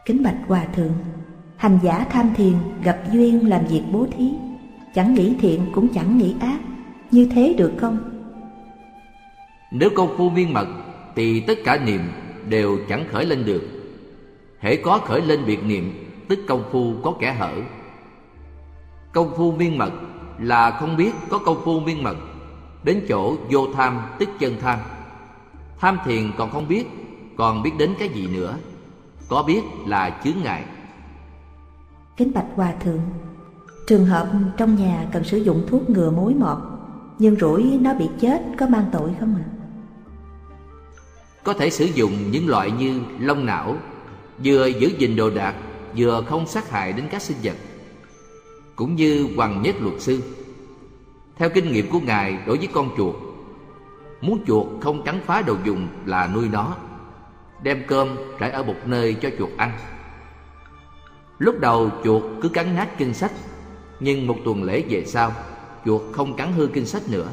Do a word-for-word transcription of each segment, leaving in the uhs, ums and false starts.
Kính bạch Hòa Thượng, hành giả tham thiền gặp duyên làm việc bố thí, chẳng nghĩ thiện cũng chẳng nghĩ ác, như thế được không? Nếu công phu miên mật thì tất cả niệm đều chẳng khởi lên được. Hễ có khởi lên biệt niệm, tức công phu có kẽ hở. Công phu miên mật là không biết có công phu miên mật, đến chỗ vô tham tức chân tham. Tham thiền còn không biết, còn biết đến cái gì nữa? Có biết là chướng ngại. Kính bạch Hòa Thượng, trường hợp trong nhà cần sử dụng thuốc ngừa mối mọt, nhưng rủi nó bị chết, có mang tội không ạ? À? Có thể sử dụng những loại như long não, vừa giữ gìn đồ đạc, vừa không sát hại đến các sinh vật. Cũng như Hoàng Nhất Luật Sư, theo kinh nghiệm của Ngài đối với con chuột, muốn chuột không cắn phá đồ dùng là nuôi nó, đem cơm trải ở một nơi cho chuột ăn. Lúc đầu chuột cứ cắn nát kinh sách, nhưng một tuần lễ về sau, chuột không cắn hư kinh sách nữa.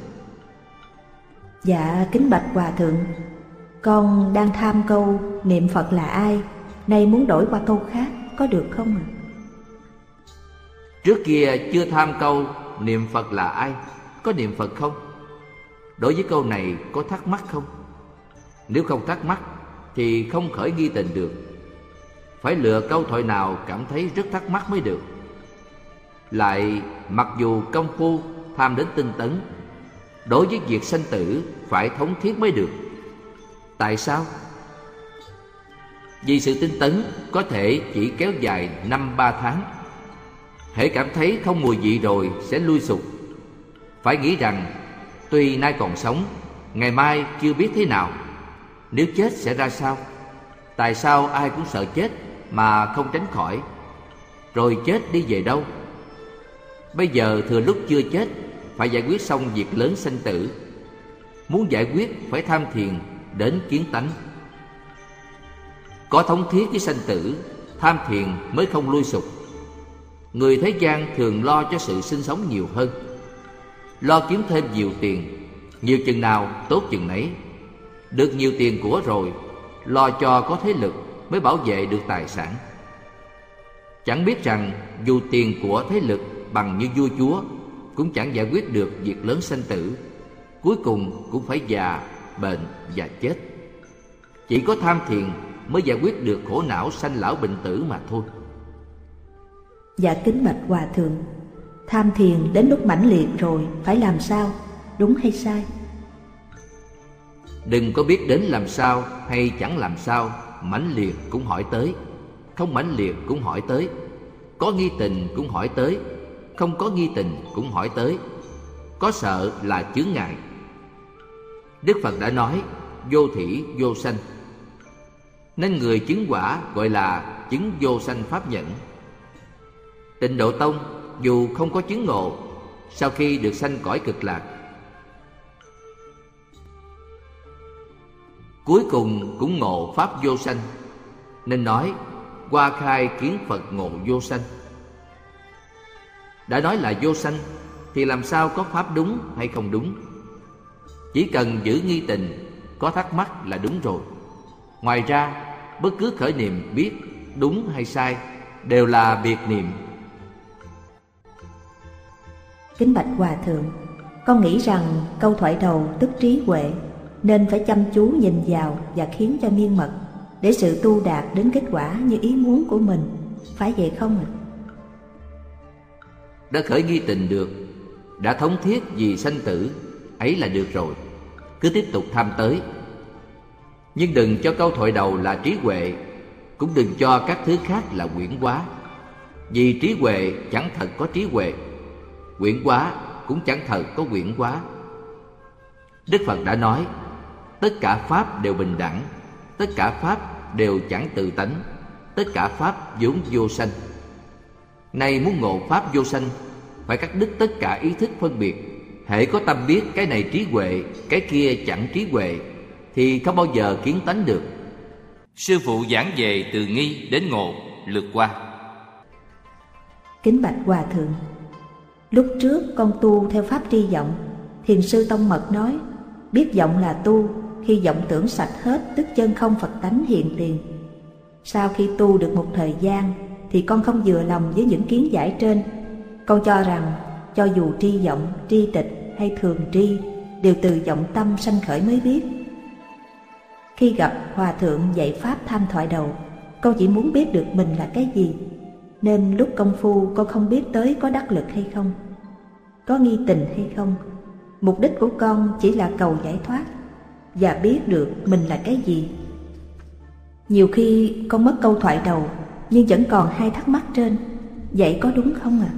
Dạ kính bạch Hòa Thượng, con đang tham câu niệm Phật là ai, nay muốn đổi qua câu khác, có được không ạ? À? Trước kia chưa tham câu niệm Phật là ai, có niệm Phật không? Đối với câu này có thắc mắc không? Nếu không thắc mắc thì không khởi nghi tình được. Phải lựa câu thoại nào cảm thấy rất thắc mắc mới được. Lại mặc dù công phu tham đến tinh tấn, đối với việc sanh tử phải thống thiết mới được. Tại sao? Vì sự tinh tấn có thể chỉ kéo dài năm ba tháng. Hễ cảm thấy không mùi vị rồi sẽ lui sụp. Phải nghĩ rằng tuy nay còn sống, ngày mai chưa biết thế nào. Nếu chết sẽ ra sao? Tại sao ai cũng sợ chết mà không tránh khỏi? Rồi chết đi về đâu? Bây giờ thừa lúc chưa chết, phải giải quyết xong việc lớn sanh tử. Muốn giải quyết phải tham thiền đến kiến tánh. Có thống thiết với sanh tử, tham thiền mới không lui sụp. Người thế gian thường lo cho sự sinh sống nhiều hơn, lo kiếm thêm nhiều tiền, nhiều chừng nào tốt chừng nấy. Được nhiều tiền của rồi, lo cho có thế lực mới bảo vệ được tài sản. Chẳng biết rằng dù tiền của thế lực bằng như vua chúa, cũng chẳng giải quyết được việc lớn sanh tử. Cuối cùng cũng phải già, bệnh và chết. Chỉ có tham thiền mới giải quyết được khổ não sanh lão bệnh tử mà thôi. Dạ kính bạch Hòa Thượng, tham thiền đến lúc mãnh liệt rồi phải làm sao, đúng hay sai? Đừng có biết đến làm sao hay chẳng làm sao, mãnh liệt cũng hỏi tới, không mãnh liệt cũng hỏi tới, có nghi tình cũng hỏi tới, không có nghi tình cũng hỏi tới. Có sợ là chướng ngại. Đức Phật đã nói vô thỉ vô sanh, nên người chứng quả gọi là chứng vô sanh pháp nhẫn. Tịnh Độ Tông dù không có chứng ngộ, sau khi được sanh cõi cực lạc, cuối cùng cũng ngộ pháp vô sanh, nên nói hoa khai kiến Phật ngộ vô sanh. Đã nói là vô sanh thì làm sao có pháp đúng hay không đúng? Chỉ cần giữ nghi tình, có thắc mắc là đúng rồi. Ngoài ra, bất cứ khởi niệm biết đúng hay sai đều là biệt niệm. Kính bạch Hòa Thượng, con nghĩ rằng câu thoại đầu tức trí huệ, nên phải chăm chú nhìn vào và khiến cho miên mật, để sự tu đạt đến kết quả như ý muốn của mình. Phải vậy không ạ? Đã khởi nghi tình được, đã thống thiết vì sanh tử, ấy là được rồi. Cứ tiếp tục tham tới. Nhưng đừng cho câu thoại đầu là trí huệ, cũng đừng cho các thứ khác là quyển hóa. Vì trí huệ chẳng thật có trí huệ, quyển hóa cũng chẳng thật có quyển hóa. Đức Phật đã nói tất cả pháp đều bình đẳng, tất cả pháp đều chẳng tự tánh, tất cả pháp vốn vô sanh. Nay muốn ngộ pháp vô sanh, phải cắt đứt tất cả ý thức phân biệt. Hễ có tâm biết cái này trí huệ, cái kia chẳng trí huệ, thì không bao giờ kiến tánh được. Sư phụ giảng về từ nghi đến ngộ, lượt qua. Kính bạch Hòa Thượng, lúc trước con tu theo pháp tri vọng. Thiền sư Tông Mật nói biết vọng là tu, khi vọng tưởng sạch hết tức chân không Phật tánh hiện tiền. Sau khi tu được một thời gian thì con không vừa lòng với những kiến giải trên. Con cho rằng cho dù tri vọng, tri tịch hay thường tri đều từ vọng tâm sanh khởi mới biết. Khi gặp hòa thượng dạy pháp tham thoại đầu, con chỉ muốn biết được mình là cái gì, nên lúc công phu con không biết tới có đắc lực hay không, có nghi tình hay không. Mục đích của con chỉ là cầu giải thoát và biết được mình là cái gì. Nhiều khi con mất câu thoại đầu nhưng vẫn còn hai thắc mắc trên, vậy có đúng không ạ? À?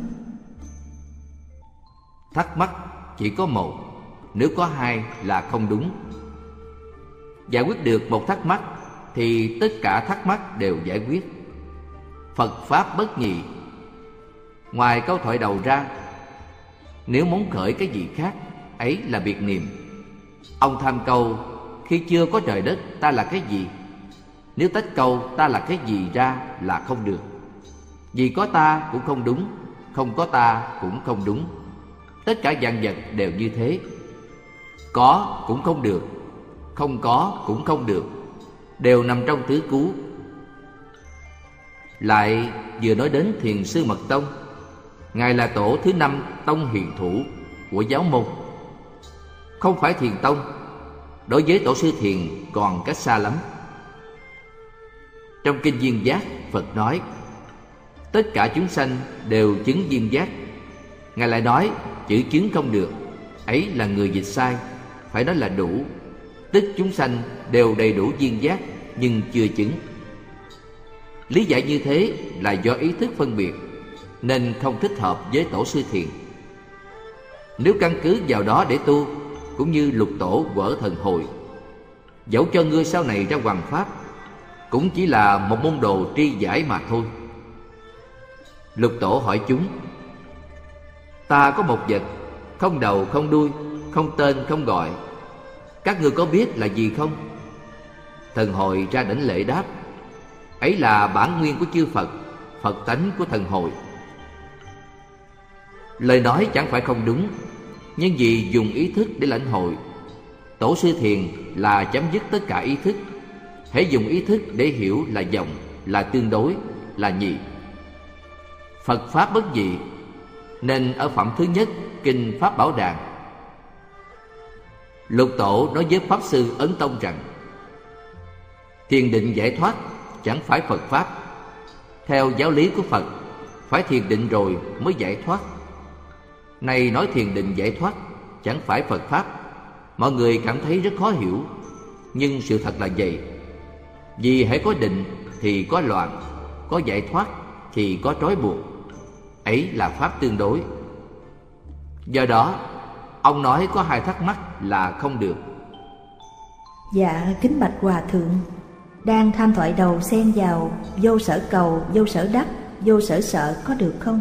Thắc mắc chỉ có một, nếu có hai là không đúng. Giải quyết được một thắc mắc thì tất cả thắc mắc đều giải quyết. Phật Pháp bất nhị. Ngoài câu thoại đầu ra, nếu muốn khởi cái gì khác, ấy là biệt niệm. Ông tham câu khi chưa có trời đất ta là cái gì, nếu tách câu ta là cái gì ra là không được. Vì có ta cũng không đúng, không có ta cũng không đúng. Tất cả vạn vật đều như thế. Có cũng không được, không có cũng không được, đều nằm trong tứ cứu. Lại vừa nói đến Thiền Sư Mật Tông. Ngài là tổ thứ năm tông hiền thủ của giáo môn. Không phải Thiền Tông, đối với tổ sư Thiền còn cách xa lắm. Trong kinh Duyên Giác, Phật nói tất cả chúng sanh đều chứng duyên giác. Ngài lại nói chữ chứng không được, ấy là người dịch sai, phải nói là đủ. Tức chúng sanh đều đầy đủ duyên giác nhưng chưa chứng. Lý giải như thế là do ý thức phân biệt, nên không thích hợp với tổ sư Thiền. Nếu căn cứ vào đó để tu, cũng như lục tổ quở thần hội, dẫu cho ngươi sau này ra hoằng pháp, cũng chỉ là một môn đồ tri giải mà thôi. Lục tổ hỏi chúng: ta có một vật, không đầu không đuôi, không tên không gọi, các ngươi có biết là gì không? Thần hội ra đảnh lễ đáp: ấy là bản nguyên của chư Phật, Phật tánh của thần hội. Lời nói chẳng phải không đúng, nhưng vì dùng ý thức để lãnh hội. Tổ sư Thiền là chấm dứt tất cả ý thức. Hễ dùng ý thức để hiểu là vọng, là tương đối, là nhị. Phật Pháp bất dị, nên ở phẩm thứ nhất kinh Pháp Bảo Đàn, Lục tổ nói với Pháp Sư Ấn Tông rằng thiền định giải thoát chẳng phải Phật Pháp. Theo giáo lý của Phật, phải thiền định rồi mới giải thoát. Này nói thiền định giải thoát chẳng phải Phật Pháp, mọi người cảm thấy rất khó hiểu. Nhưng sự thật là vậy. Vì hễ có định thì có loạn, có giải thoát thì có trói buộc. Ấy là Pháp tương đối. Do đó, ông nói có hai thắc mắc là không được. Dạ kính bạch Hòa Thượng, đang tham thoại đầu xen vào vô sở cầu, vô sở đắc, vô sở sợ có được không?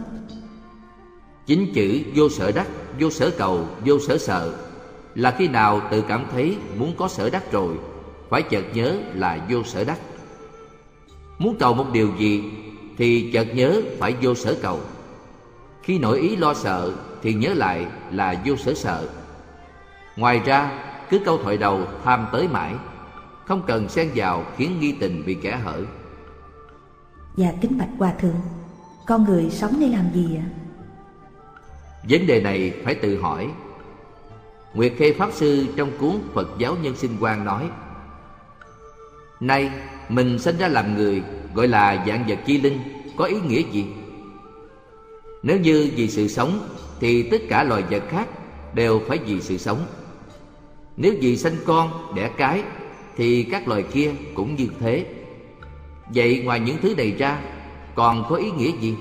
Chính chữ vô sở đắc, vô sở cầu, vô sở sợ là khi nào tự cảm thấy muốn có sở đắc rồi, phải chợt nhớ là vô sở đắc. Muốn cầu một điều gì thì chợt nhớ phải vô sở cầu. Khi nổi ý lo sợ thì nhớ lại là vô sở sợ. Ngoài ra, cứ câu thoại đầu tham tới mãi, không cần xen vào khiến nghi tình bị kẻ hở. Dạ kính bạch Hòa Thượng, con người sống để làm gì ạ? Vấn đề này phải tự hỏi. Nguyệt Khê Pháp Sư trong cuốn Phật giáo Nhân Sinh Quan nói: nay mình sinh ra làm người, gọi là vạn vật chi linh, có ý nghĩa gì? Nếu như vì sự sống thì tất cả loài vật khác đều phải vì sự sống. Nếu vì sanh con, đẻ cái thì các loài kia cũng như thế. Vậy ngoài những thứ này ra còn có ý nghĩa gì?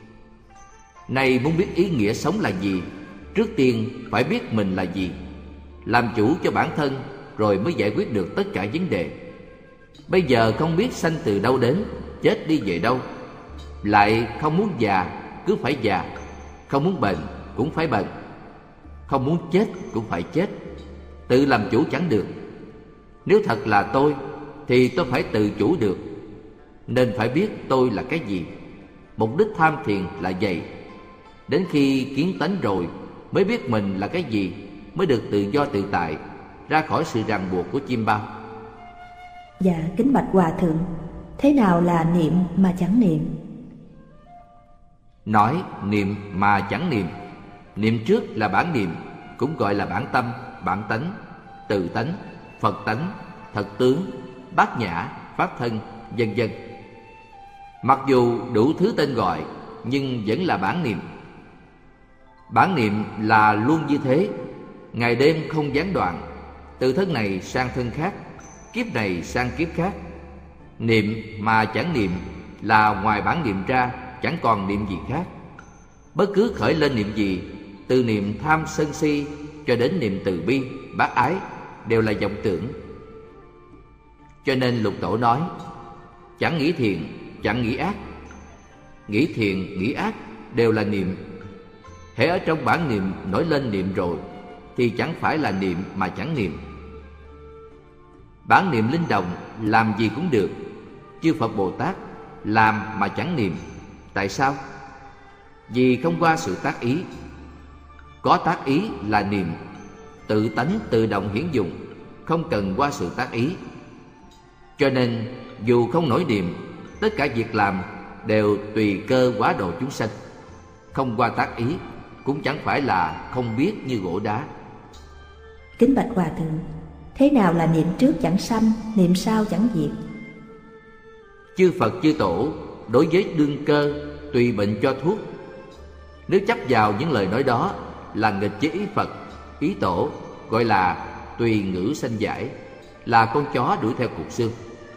Này muốn biết ý nghĩa sống là gì, trước tiên phải biết mình là gì, làm chủ cho bản thân rồi mới giải quyết được tất cả vấn đề. Bây giờ không biết sanh từ đâu đến, chết đi về đâu, lại không muốn già cứ phải già, không muốn bệnh cũng phải bệnh, không muốn chết cũng phải chết. Tự làm chủ chẳng được. Nếu thật là tôi thì tôi phải tự chủ được, nên phải biết tôi là cái gì. Mục đích tham thiền là vậy. Đến khi kiến tánh rồi mới biết mình là cái gì, mới được tự do tự tại, ra khỏi sự ràng buộc của chim bao. Dạ kính bạch Hòa Thượng, thế nào là niệm mà chẳng niệm? Nói niệm mà chẳng niệm. Niệm trước là bản niệm, cũng gọi là bản tâm, bản tánh, tự tánh, Phật tánh, thật tướng, bát nhã, pháp thân, vân vân. Mặc dù đủ thứ tên gọi, nhưng vẫn là bản niệm. Bản niệm là luôn như thế, ngày đêm không gián đoạn, từ thân này sang thân khác, kiếp này sang kiếp khác. Niệm mà chẳng niệm là ngoài bản niệm ra chẳng còn niệm gì khác. Bất cứ khởi lên niệm gì, từ niệm tham sân si cho đến niệm từ bi, bác ái, đều là vọng tưởng. Cho nên Lục Tổ nói, chẳng nghĩ thiện, chẳng nghĩ ác. Nghĩ thiện, nghĩ ác đều là niệm. Hễ ở trong bản niệm nổi lên niệm rồi, thì chẳng phải là niệm mà chẳng niệm. Bản niệm linh động, làm gì cũng được. Chư Phật Bồ Tát làm mà chẳng niệm. Tại sao? Vì không qua sự tác ý. Có tác ý là niệm, tự tánh tự động hiển dụng, không cần qua sự tác ý. Cho nên dù không nổi niệm, tất cả việc làm đều tùy cơ hóa độ chúng sanh. Không qua tác ý cũng chẳng phải là không biết như gỗ đá. Kính bạch Hòa Thượng, thế nào là niệm trước chẳng sanh, niệm sau chẳng diệt? Chư Phật chư Tổ đối với đương cơ tùy bệnh cho thuốc. Nếu chấp vào những lời nói đó là nghịch với ý Phật, ý Tổ, gọi là tùy ngữ sanh giải, là con chó đuổi theo cục xương.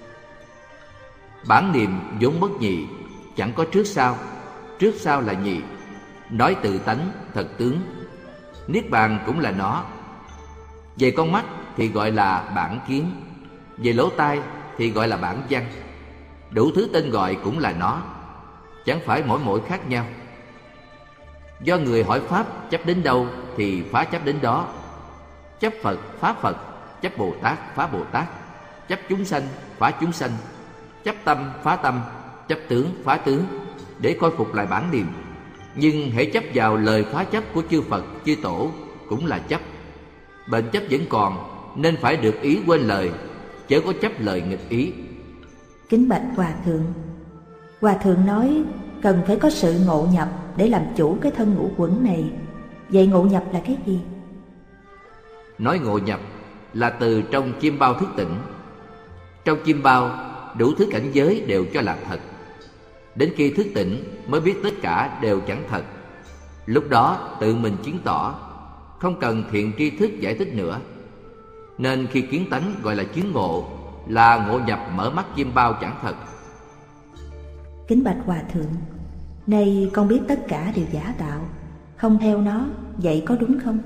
Bản niệm vốn bất nhị, chẳng có trước sau, trước sau là nhị. Nói tự tánh, thật tướng, niết bàn cũng là nó. Về con mắt thì gọi là bản kiến, về lỗ tai thì gọi là bản văn. Đủ thứ tên gọi cũng là nó, chẳng phải mỗi mỗi khác nhau. Do người hỏi pháp chấp đến đâu thì phá chấp đến đó. Chấp Phật phá Phật, chấp Bồ Tát phá Bồ Tát, chấp chúng sanh phá chúng sanh, chấp tâm phá tâm, chấp tướng phá tướng, để khôi phục lại bản niệm. Nhưng hễ chấp vào lời phá chấp của chư Phật chư Tổ cũng là chấp. Bệnh chấp vẫn còn, nên phải được ý quên lời, chớ có chấp lời nghịch ý. Kính bạch Hòa Thượng, Hòa Thượng nói cần phải có sự ngộ nhập để làm chủ cái thân ngũ quẩn này. Vậy ngộ nhập là cái gì? Nói ngộ nhập là từ trong chim bao thức tỉnh. Trong chim bao đủ thứ cảnh giới đều cho là thật. Đến khi thức tỉnh mới biết tất cả đều chẳng thật. Lúc đó tự mình chứng tỏ, không cần thiện tri thức giải thích nữa. Nên khi kiến tánh gọi là chứng ngộ, là ngộ nhập mở mắt chim bao chẳng thật. Kính bạch Hòa Thượng, nay con biết tất cả đều giả tạo, không theo nó, vậy có đúng không?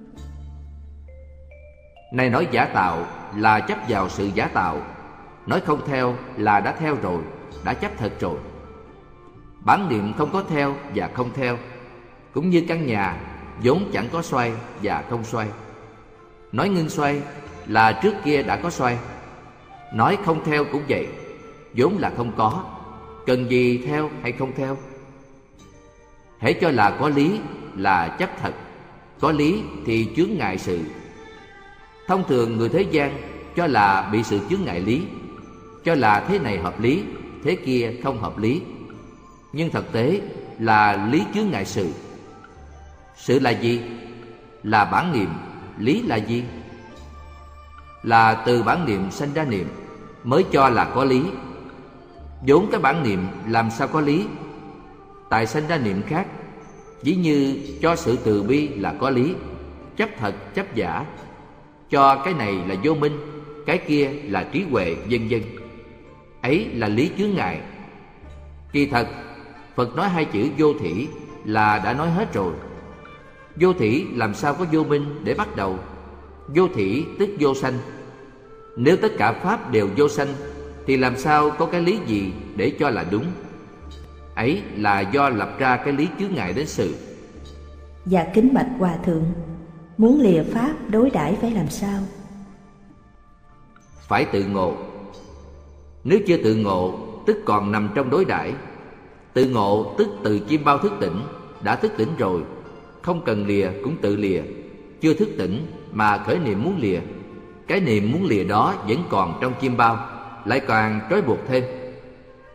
Này nói giả tạo là chấp vào sự giả tạo, nói không theo là đã theo rồi, đã chấp thật rồi. Bản niệm không có theo và không theo, cũng như căn nhà vốn chẳng có xoay và không xoay. Nói ngưng xoay là trước kia đã có xoay. Nói không theo cũng vậy, vốn là không có, cần gì theo hay không theo. Hễ cho là có lý là chấp thật, có lý thì chướng ngại sự. Thông thường người thế gian cho là bị sự chướng ngại lý, cho là thế này hợp lý, thế kia không hợp lý. Nhưng thực tế là lý chướng ngại sự. Sự là gì? Là bản niệm. Lý là gì? Là từ bản niệm sanh ra niệm, mới cho là có lý. Vốn cái bản niệm làm sao có lý? Tại sanh ra niệm khác. Ví như cho sự từ bi là có lý, chấp thật chấp giả, cho cái này là vô minh, cái kia là trí huệ, vân vân. Ấy là lý chướng ngại. Kỳ thật Phật nói hai chữ vô thỉ là đã nói hết rồi. Vô thỉ làm sao có vô minh để bắt đầu? Vô thỉ tức vô sanh. Nếu tất cả pháp đều vô sanh thì làm sao có cái lý gì để cho là đúng? Ấy là do lập ra cái lý chướng ngại đến sự. Dạ kính bạch Hòa Thượng, muốn lìa pháp đối đãi phải làm sao? Phải tự ngộ. Nếu chưa tự ngộ tức còn nằm trong đối đãi. Tự ngộ tức từ chim bao thức tỉnh, đã thức tỉnh rồi, không cần lìa cũng tự lìa. Chưa thức tỉnh mà khởi niệm muốn lìa, cái niệm muốn lìa đó vẫn còn trong chim bao, lại càng trói buộc thêm.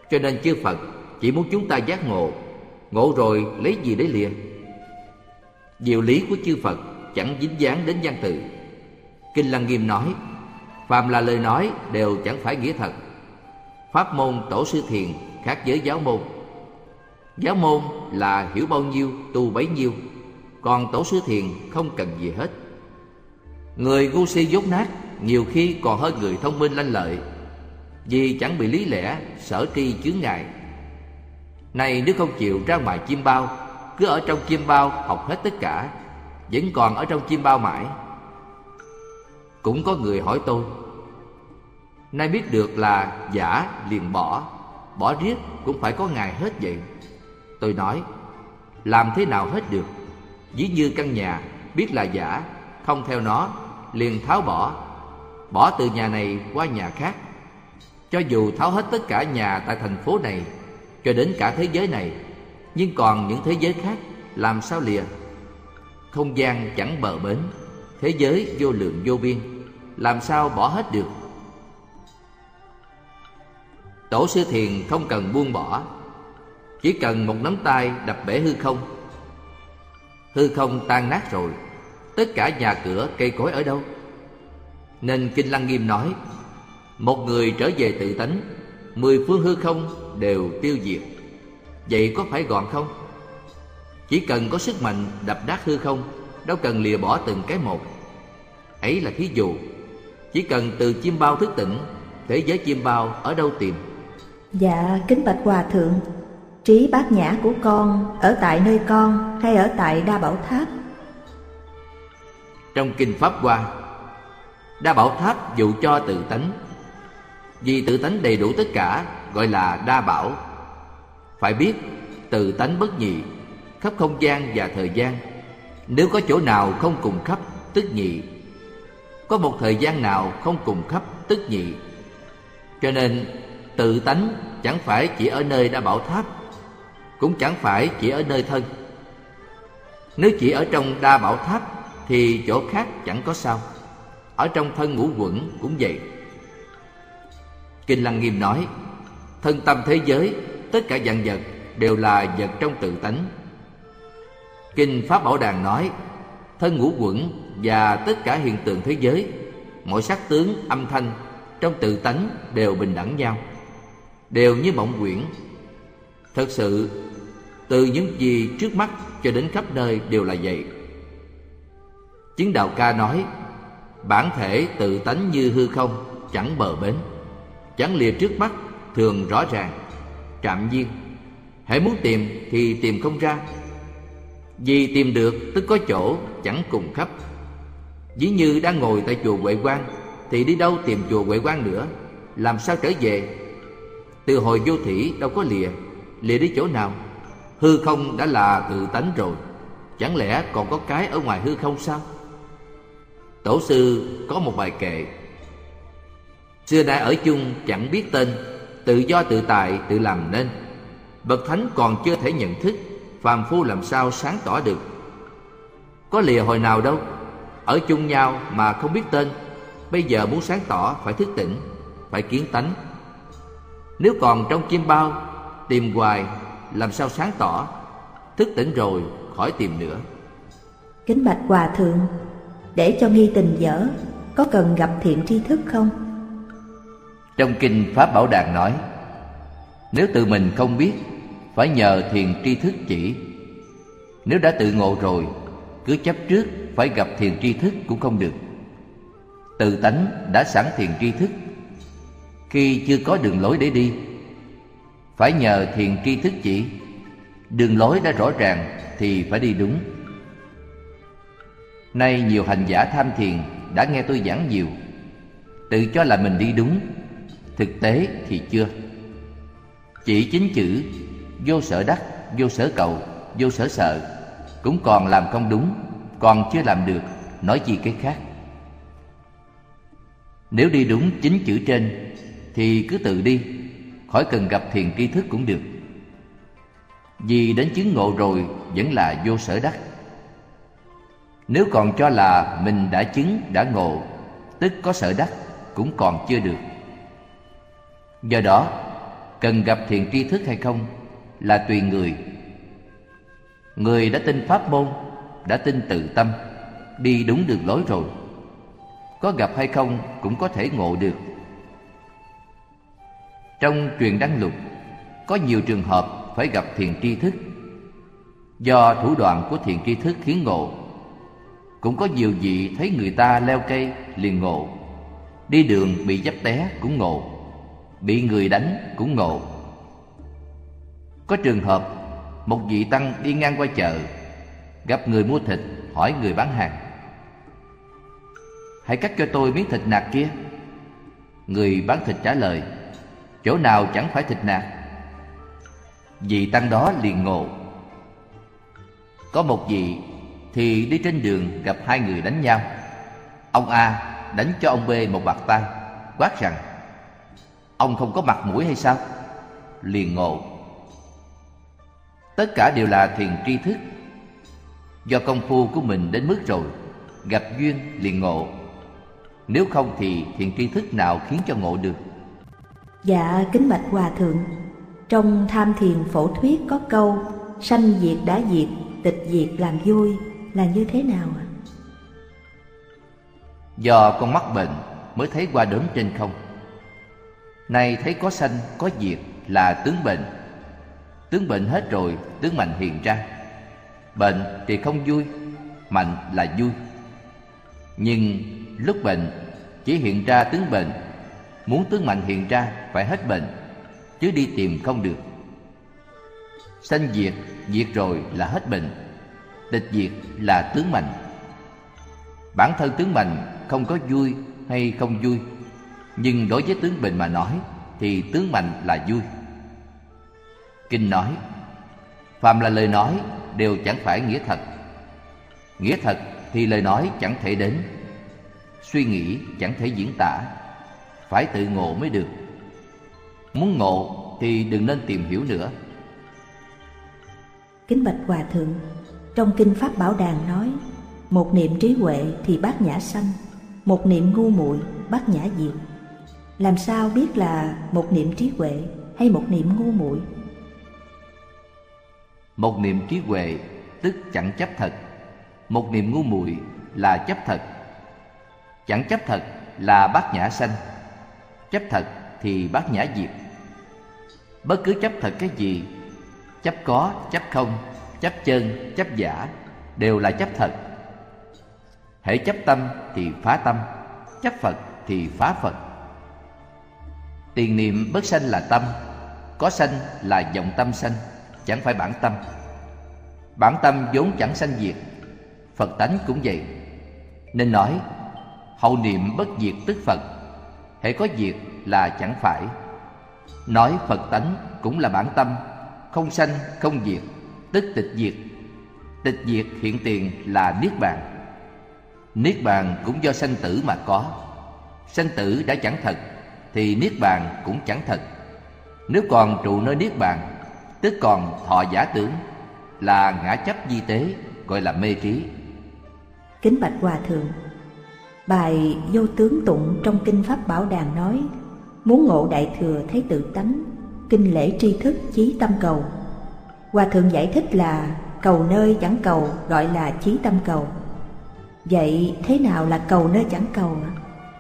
Cho nên chư Phật chỉ muốn chúng ta giác ngộ. Ngộ rồi lấy gì để lìa? Diệu lý của chư Phật chẳng dính dáng đến văn tự. Kinh Lăng Nghiêm nói, phàm là lời nói đều chẳng phải nghĩa thật. Pháp môn Tổ sư Thiền khác với giáo môn. Giáo môn là hiểu bao nhiêu tu bấy nhiêu, còn Tổ sư Thiền không cần gì hết. Người ngu si dốt nát nhiều khi còn hơn người thông minh lanh lợi, vì chẳng bị lý lẽ sở tri chướng ngại. Này nếu không chịu ra ngoài chim bao, cứ ở trong chim bao học hết tất cả, vẫn còn ở trong chim bao mãi. Cũng có người hỏi tôi, nay biết được là giả liền bỏ, bỏ riết cũng phải có ngày hết vậy. Tôi nói, làm thế nào hết được? Ví như căn nhà biết là giả, không theo nó, liền tháo bỏ, bỏ từ nhà này qua nhà khác. Cho dù tháo hết tất cả nhà tại thành phố này cho đến cả thế giới này, nhưng còn những thế giới khác làm sao lìa? Không gian chẳng bờ bến, thế giới vô lượng vô biên, làm sao bỏ hết được? Tổ sư Thiền không cần buông bỏ, chỉ cần một nắm tay đập bể hư không. Hư không tan nát rồi, tất cả nhà cửa cây cối ở đâu? Nên Kinh Lăng Nghiêm nói, một người trở về tự tánh, mười phương hư không đều tiêu diệt. Vậy có phải gọn không? Chỉ cần có sức mạnh đập nát hư không, đâu cần lìa bỏ từng cái một. Ấy là thí dụ. Chỉ cần từ chim bao thức tỉnh, thế giới chim bao ở đâu tìm? Dạ kính bạch Hòa Thượng, trí bát nhã của con ở tại nơi con hay ở tại Đa Bảo Tháp? Trong Kinh Pháp Hoa, Đa Bảo Tháp dụ cho tự tánh. Vì tự tánh đầy đủ tất cả gọi là đa bảo. Phải biết tự tánh bất nhị, khắp không gian và thời gian. Nếu có chỗ nào không cùng khắp tức nhị, có một thời gian nào không cùng khắp tức nhị. Cho nên tự tánh chẳng phải chỉ ở nơi Đa Bảo Tháp, cũng chẳng phải chỉ ở nơi thân. Nếu chỉ ở trong Đa Bảo Tháp thì chỗ khác chẳng có sao. Ở trong thân ngũ quẩn cũng vậy. Kinh Lăng Nghiêm nói, thân tâm thế giới, tất cả vạn vật đều là vật trong tự tánh. Kinh Pháp Bảo Đàn nói, thân ngũ quẩn và tất cả hiện tượng thế giới, mọi sắc tướng, âm thanh trong tự tánh đều bình đẳng nhau, đều như mộng quyển. Thật sự, từ những gì trước mắt cho đến khắp nơi đều là vậy. Chứng Đạo Ca nói, bản thể tự tánh như hư không, chẳng bờ bến, chẳng lìa trước mắt, thường rõ ràng, trạm nhiên. Hễ muốn tìm thì tìm không ra, vì tìm được tức có chỗ chẳng cùng khắp. Ví như đang ngồi tại chùa Huệ Quang thì đi đâu tìm chùa Huệ Quang nữa, làm sao trở về? Từ hồi vô thủy đâu có lìa, lìa đi chỗ nào? Hư không đã là tự tánh rồi, chẳng lẽ còn có cái ở ngoài hư không sao? Tổ sư có một bài kệ: xưa nay ở chung chẳng biết tên, tự do tự tại tự làm nên. Bậc thánh còn chưa thể nhận thức, phàm phu làm sao sáng tỏ được? Có lìa hồi nào đâu, ở chung nhau mà không biết tên. Bây giờ muốn sáng tỏ phải thức tỉnh, phải kiến tánh. Nếu còn trong chim bao, tìm hoài làm sao sáng tỏ? Thức tỉnh rồi khỏi tìm nữa. Kính bạch Hòa Thượng, để cho nghi tình dở, có cần gặp thiện tri thức không? Trong Kinh Pháp Bảo Đàn nói, nếu tự mình không biết, phải nhờ thiền tri thức chỉ. Nếu đã tự ngộ rồi, cứ chấp trước phải gặp thiền tri thức cũng không được. Tự tánh đã sẵn thiền tri thức, khi chưa có đường lối để đi, phải nhờ thiền tri thức chỉ. Đường lối đã rõ ràng thì phải đi đúng. Nay nhiều hành giả tham thiền đã nghe tôi giảng nhiều, tự cho là mình đi đúng, thực tế thì chưa. Chỉ chính chữ vô sở đắc, vô sở cầu, vô sở sợ cũng còn làm không đúng, còn chưa làm được, nói gì cái khác. Nếu đi đúng chính chữ trên thì cứ tự đi, khỏi cần gặp thiền tri thức cũng được. Vì đến chứng ngộ rồi vẫn là vô sở đắc. Nếu còn cho là mình đã chứng, đã ngộ, tức có sở đắc, cũng còn chưa được. Do đó, cần gặp thiện tri thức hay không là tùy người. Người đã tin pháp môn, đã tin tự tâm, đi đúng đường lối rồi, có gặp hay không cũng có thể ngộ được. Trong Truyền Đăng Lục có nhiều trường hợp phải gặp thiện tri thức, do thủ đoạn của thiện tri thức khiến ngộ. Cũng có nhiều vị thấy người ta leo cây liền ngộ, đi đường bị dấp té cũng ngộ, bị người đánh cũng ngộ. Có trường hợp một vị tăng đi ngang qua chợ, gặp người mua thịt, hỏi người bán hàng: "Hãy cắt cho tôi miếng thịt nạc kia." Người bán thịt trả lời: "Chỗ nào chẳng phải thịt nạc?" Vị tăng đó liền ngộ. Có một vị thì đi trên đường gặp hai người đánh nhau. Ông A đánh cho ông B một bạt tay, quát rằng: "Ông không có mặt mũi hay sao?" Liền ngộ. Tất cả đều là thiền tri thức. Do công phu của mình đến mức rồi, gặp duyên liền ngộ. Nếu không thì thiền tri thức nào khiến cho ngộ được? Dạ kính bạch Hòa Thượng, trong Tham Thiền Phổ Thuyết có câu sanh diệt đã diệt, tịch diệt làm vui là như thế nào ạ? Do con mắt bệnh mới thấy qua đốm trên không. Nay thấy có sanh có diệt là tướng bệnh. Tướng bệnh hết rồi, tướng mạnh hiện ra. Bệnh thì không vui, mạnh là vui. Nhưng lúc bệnh chỉ hiện ra tướng bệnh, muốn tướng mạnh hiện ra phải hết bệnh, chứ đi tìm không được. Sanh diệt, diệt rồi là hết bệnh, tịch diệt là tướng mạnh. Bản thân tướng mạnh không có vui hay không vui, nhưng đối với tướng bệnh mà nói thì tướng mạnh là vui. Kinh nói: phàm là lời nói đều chẳng phải nghĩa thật. Nghĩa thật thì lời nói chẳng thể đến, suy nghĩ chẳng thể diễn tả, phải tự ngộ mới được. Muốn ngộ thì đừng nên tìm hiểu nữa. Kính bạch Hòa Thượng, trong Kinh Pháp Bảo Đàn nói: một niệm trí huệ thì bát nhã sanh, một niệm ngu muội bát nhã diệt. Làm sao biết là một niệm trí huệ hay một niệm ngu muội? Một niệm trí huệ tức chẳng chấp thật, một niệm ngu muội là chấp thật. Chẳng chấp thật là bát nhã sanh, chấp thật thì bát nhã diệt. Bất cứ chấp thật cái gì, chấp có, chấp không, chấp chân, chấp giả, đều là chấp thật. Hễ chấp tâm thì phá tâm, chấp Phật thì phá Phật. Tiền niệm bất sanh là tâm, có sanh là vọng tâm sanh, chẳng phải bản tâm. Bản tâm vốn chẳng sanh diệt, Phật tánh cũng vậy. Nên nói hậu niệm bất diệt tức Phật, hễ có diệt là chẳng phải. Nói Phật tánh cũng là bản tâm, không sanh không diệt, tức tịch diệt. Tịch diệt hiện tiền là Niết Bàn. Niết Bàn cũng do sanh tử mà có. Sanh tử đã chẳng thật thì Niết Bàn cũng chẳng thật. Nếu còn trụ nơi Niết Bàn, tức còn thọ giả tưởng, là ngã chấp di tế, gọi là mê trí. Kính bạch Hòa Thượng, bài Vô Tướng Tụng trong Kinh Pháp Bảo Đàn nói: muốn ngộ đại thừa thấy tự tánh, kinh lễ tri thức chí tâm cầu. Hòa Thượng giải thích là cầu nơi chẳng cầu gọi là chí tâm cầu. Vậy thế nào là cầu nơi chẳng cầu ạ?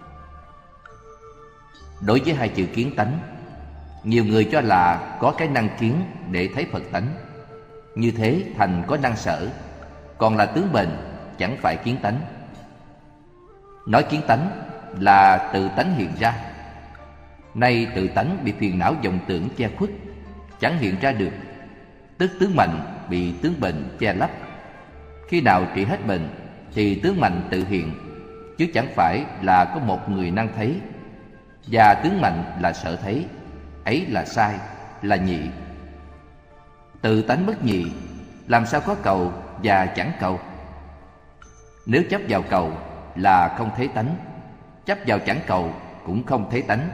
Đối với hai chữ kiến tánh, nhiều người cho là có cái năng kiến để thấy Phật tánh, như thế thành có năng sở, còn là tướng bệnh, chẳng phải kiến tánh. Nói kiến tánh là tự tánh hiện ra. Nay tự tánh bị phiền não vọng tưởng che khuất, chẳng hiện ra được, tức tướng mạnh bị tướng bệnh che lấp. Khi nào trị hết bệnh thì tướng mạnh tự hiện, chứ chẳng phải là có một người năng thấy. Và tướng mạnh là sở thấy, ấy là sai, là nhị. Tự tánh bất nhị, làm sao có cầu và chẳng cầu? Nếu chấp vào cầu là không thấy tánh, chấp vào chẳng cầu cũng không thấy tánh.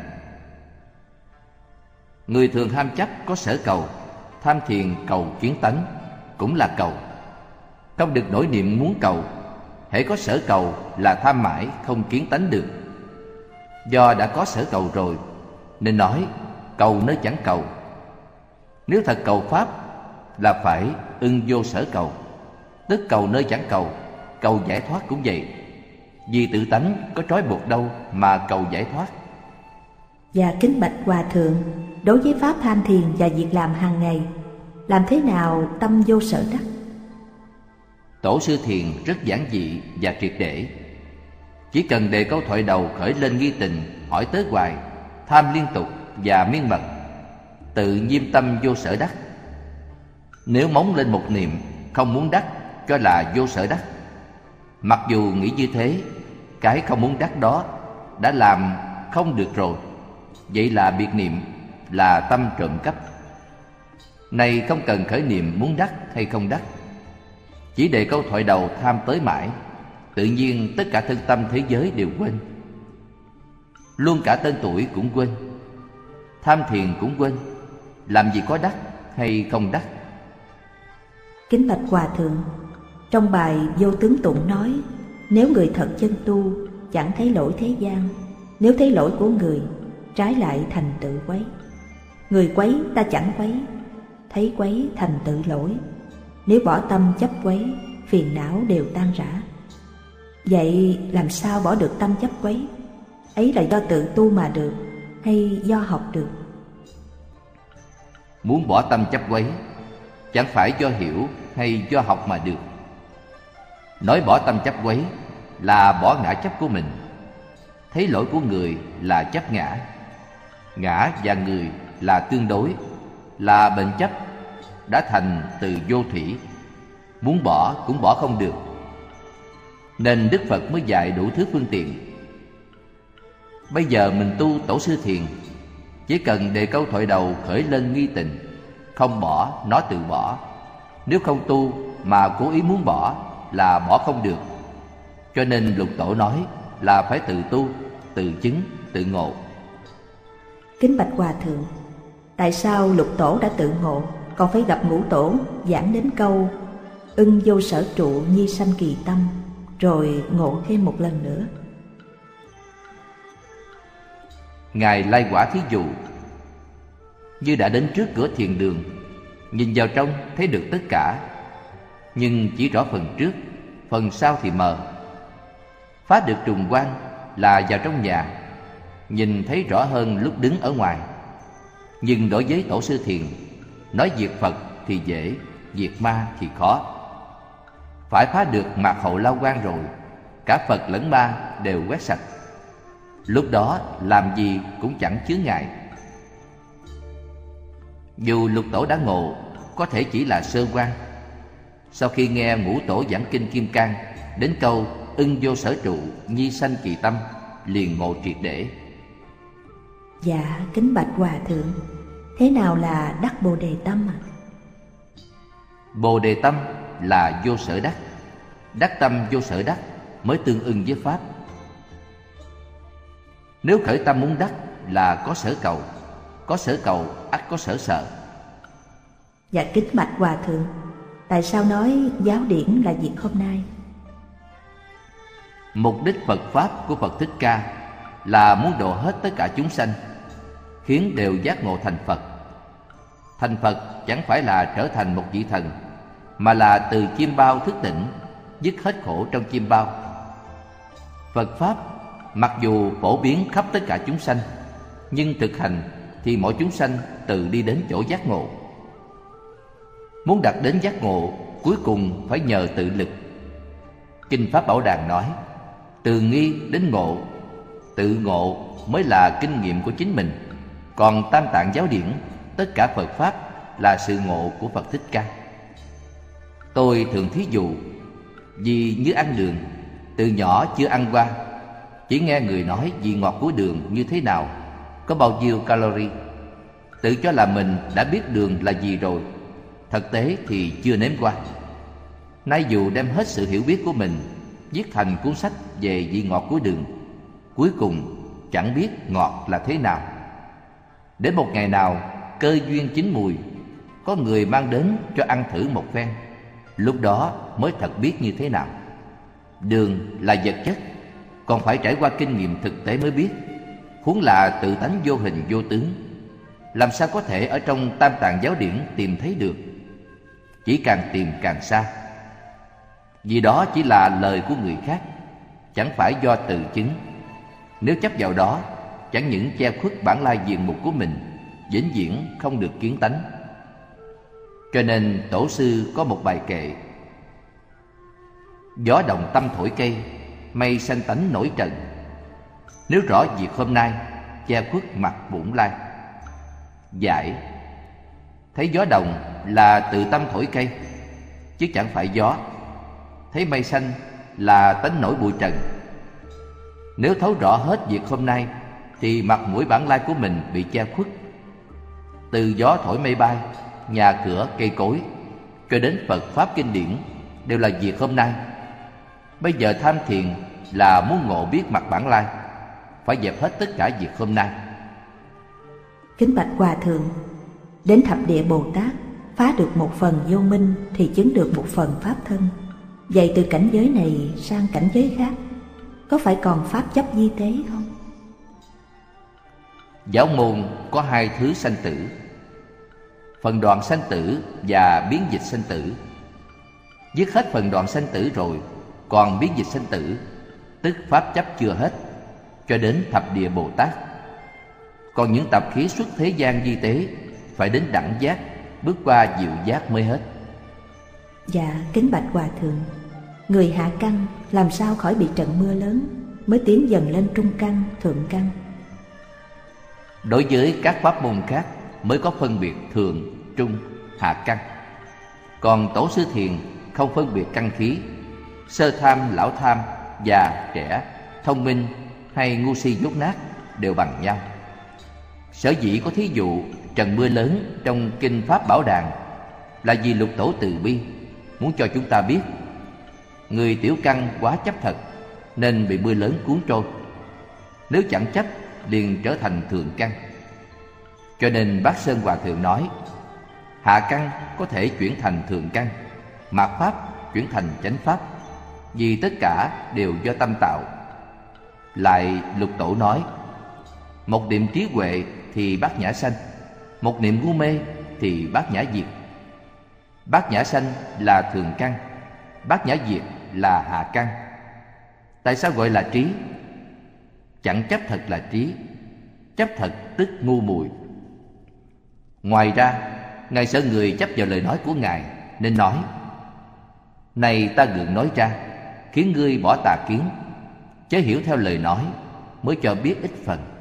Người thường ham chấp có sở cầu, tham thiền cầu kiến tánh, cũng là cầu. Không được nổi niệm muốn cầu, hễ có sở cầu là tham mãi không kiến tánh được. Do đã có sở cầu rồi, nên nói cầu nơi chẳng cầu Nếu thật cầu pháp là phải ưng vô sở cầu, tức cầu nơi chẳng cầu. Cầu giải thoát cũng vậy, vì tự tánh có trói buộc đâu mà cầu giải thoát. Và kính bạch Hòa Thượng, đối với pháp tham thiền và việc làm hàng ngày, làm thế nào tâm vô sở đắc? Tổ sư Thiền rất giản dị và triệt để. Chỉ cần đề câu thoại đầu khởi lên nghi tình, hỏi tới hoài, tham liên tục và miên mật, tự nhiêm tâm vô sở đắc. Nếu móng lên một niệm không muốn đắc, cho là vô sở đắc. Mặc dù nghĩ như thế, cái không muốn đắc đó đã làm không được rồi, vậy là biệt niệm, là tâm trộm cắp. Này không cần khởi niệm muốn đắc hay không đắc, chỉ đề câu thoại đầu tham tới mãi, tự nhiên tất cả thân tâm thế giới đều quên. Luôn cả tên tuổi cũng quên, tham thiền cũng quên, làm gì có đắc hay không đắc. Kính bạch Hòa Thượng, trong bài Vô Tướng Tụng nói, nếu người thật chân tu chẳng thấy lỗi thế gian, nếu thấy lỗi của người, trái lại thành tự quấy. Người quấy ta chẳng quấy, thấy quấy thành tự lỗi. Nếu bỏ tâm chấp quấy, phiền não đều tan rã. Vậy làm sao bỏ được tâm chấp quấy? Ấy là do tự tu mà được, hay do học được? Muốn bỏ tâm chấp quấy, chẳng phải do hiểu hay do học mà được. Nói bỏ tâm chấp quấy là bỏ ngã chấp của mình. Thấy lỗi của người là chấp ngã. Ngã và người là tương đối, là bệnh chấp, đã thành từ vô thủy. Muốn bỏ cũng bỏ không được. Nên Đức Phật mới dạy đủ thứ phương tiện. Bây giờ mình tu Tổ sư Thiền, chỉ cần đề câu thoại đầu khởi lên nghi tình, không bỏ nó tự bỏ. Nếu không tu mà cố ý muốn bỏ là bỏ không được. Cho nên Lục Tổ nói là phải tự tu, tự chứng, tự ngộ. Kính bạch Hòa Thượng, tại sao Lục Tổ đã tự ngộ, còn phải gặp Ngũ Tổ giảng đến câu ưng vô sở trụ nhi sanh kỳ tâm, rồi ngộ thêm một lần nữa? Ngài Lai Quả thí dụ như đã đến trước cửa thiền đường, nhìn vào trong thấy được tất cả, nhưng chỉ rõ phần trước, phần sau thì mờ. Phá được trùng quan là vào trong nhà, nhìn thấy rõ hơn lúc đứng ở ngoài. Nhưng đối với Tổ sư Thiền, nói diệt Phật thì dễ, diệt ma thì khó. Phải phá được mạc hậu lao quan rồi, cả Phật lẫn ma đều quét sạch. Lúc đó làm gì cũng chẳng chướng ngại. Dù Lục Tổ đã ngộ, có thể chỉ là sơ quan. Sau khi nghe Ngũ Tổ giảng kinh Kim Cang, đến câu ưng vô sở trụ nhi sanh kỳ tâm, liền ngộ triệt để. Dạ, kính bạch Hòa Thượng, thế nào là đắc Bồ Đề Tâm ạ? À? Bồ Đề Tâm là vô sở đắc. Đắc tâm vô sở đắc mới tương ưng với Pháp. Nếu khởi tâm muốn đắc là có sở cầu, có sở cầu ắt có sở sợ. Dạ kính bạch Hòa Thượng, tại sao nói giáo điển là việc hôm nay? Mục đích Phật Pháp của Phật Thích Ca là muốn độ hết tất cả chúng sanh, khiến đều giác ngộ thành Phật. Thành Phật chẳng phải là trở thành một vị thần, mà là từ chim bao thức tỉnh, dứt hết khổ trong chim bao. Phật Pháp mặc dù phổ biến khắp tất cả chúng sanh, nhưng thực hành thì mỗi chúng sanh tự đi đến chỗ giác ngộ. Muốn đạt đến giác ngộ, cuối cùng phải nhờ tự lực. Kinh Pháp Bảo Đàn nói, từ nghi đến ngộ, tự ngộ mới là kinh nghiệm của chính mình. Còn Tam Tạng giáo điển, tất cả Phật Pháp là sự ngộ của Phật Thích Ca. Tôi thường thí dụ, vì như ăn đường, từ nhỏ chưa ăn qua, chỉ nghe người nói vị ngọt của đường như thế nào, có bao nhiêu calorie, tự cho là mình đã biết đường là gì rồi, thực tế thì chưa nếm qua. Nay dù đem hết sự hiểu biết của mình viết thành cuốn sách về vị ngọt của đường, cuối cùng chẳng biết ngọt là thế nào. Đến một ngày nào cơ duyên chín mùi, có người mang đến cho ăn thử một phen, lúc đó mới thật biết như thế nào. Đường là vật chất, còn phải trải qua kinh nghiệm thực tế mới biết, huống là tự tánh vô hình vô tướng. làm sao có thể ở trong Tam Tạng Giáo Điển tìm thấy được? Chỉ càng tìm càng xa. Vì đó chỉ là lời của người khác, chẳng phải do tự chứng. Nếu chấp vào đó, chẳng những che khuất bản lai diện mục của mình, vĩnh viễn không được kiến tánh. Cho nên tổ sư có một bài kệ: gió đồng tâm thổi cây, mây sanh tánh nổi trần. Nếu rõ việc hôm nay, che khuất mặt bổn lai. Giải: thấy gió đồng là tự tâm thổi cây, chứ chẳng phải gió. Thấy mây xanh là tánh nổi bụi trần. Nếu thấu rõ hết việc hôm nay, thì mặt mũi bản lai của mình bị che khuất. Từ gió thổi mây bay, nhà cửa cây cối, cho đến Phật Pháp kinh điển, đều là việc hôm nay. Bây giờ tham thiền là muốn ngộ biết mặt bản lai, phải dẹp hết tất cả việc hôm nay. Kính bạch Hòa Thượng, đến thập địa Bồ Tát phá được một phần vô minh thì chứng được một phần pháp thân. Vậy từ cảnh giới này sang cảnh giới khác, có phải còn pháp chấp di tế không? Giáo môn có hai thứ sanh tử: phần đoạn sanh tử và biến dịch sanh tử. Dứt hết phần đoạn sanh tử rồi, còn biến dịch sanh tử, tức pháp chấp chưa hết, cho đến thập địa Bồ Tát. Còn những tập khí xuất thế gian di tế, phải đến đẳng giác, bước qua diệu giác mới hết. Dạ, kính bạch Hòa Thượng, người hạ căn làm sao khỏi bị trận mưa lớn, mới tiến dần lên trung căn, thượng căn? Đối với các pháp môn khác mới có phân biệt thường, trung, hạ căn. Còn tổ sư thiền không phân biệt căn khí, sơ tham, lão tham, già, trẻ, thông minh hay ngu si dốt nát đều bằng nhau. Sở dĩ có thí dụ trận mưa lớn trong Kinh Pháp Bảo Đàn là vì Lục Tổ từ bi, muốn cho chúng ta biết người tiểu căn quá chấp thật nên bị mưa lớn cuốn trôi. Nếu chẳng chấp liền trở thành thường căn. Cho nên Bát Sơn Hòa Thượng nói, hạ căn có thể chuyển thành thường căn, mạt pháp chuyển thành chánh pháp, vì tất cả đều do tâm tạo. Lại Lục Tổ nói, một niệm trí huệ thì bát nhã sanh, một niệm ngu mê thì bát nhã diệt. Bát nhã sanh là thường căn, bát nhã diệt là hạ căn. Tại sao gọi là trí? Chẳng chấp thật là trí, chấp thật tức ngu muội. Ngoài ra, Ngài sợ người chấp vào lời nói của Ngài, nên nói, này ta gượng nói ra, khiến ngươi bỏ tà kiến, chớ hiểu theo lời nói, mới cho biết ít phần.